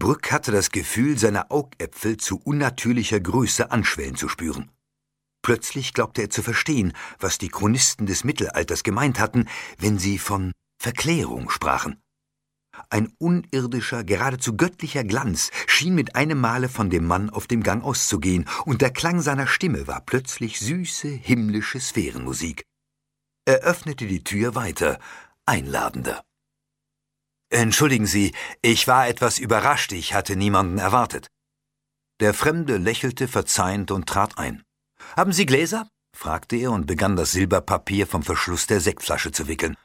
Brück hatte das Gefühl, seine Augäpfel zu unnatürlicher Größe anschwellen zu spüren. Plötzlich glaubte er zu verstehen, was die Chronisten des Mittelalters gemeint hatten, wenn sie von Verklärung sprachen. Ein unirdischer, geradezu göttlicher Glanz schien mit einem Male von dem Mann auf dem Gang auszugehen, und der Klang seiner Stimme war plötzlich süße, himmlische Sphärenmusik. Er öffnete die Tür weiter, einladender. »Entschuldigen Sie, ich war etwas überrascht, ich hatte niemanden erwartet.« Der Fremde lächelte verzeihend und trat ein. »Haben Sie Gläser?« fragte er und begann das Silberpapier vom Verschluss der Sektflasche zu wickeln.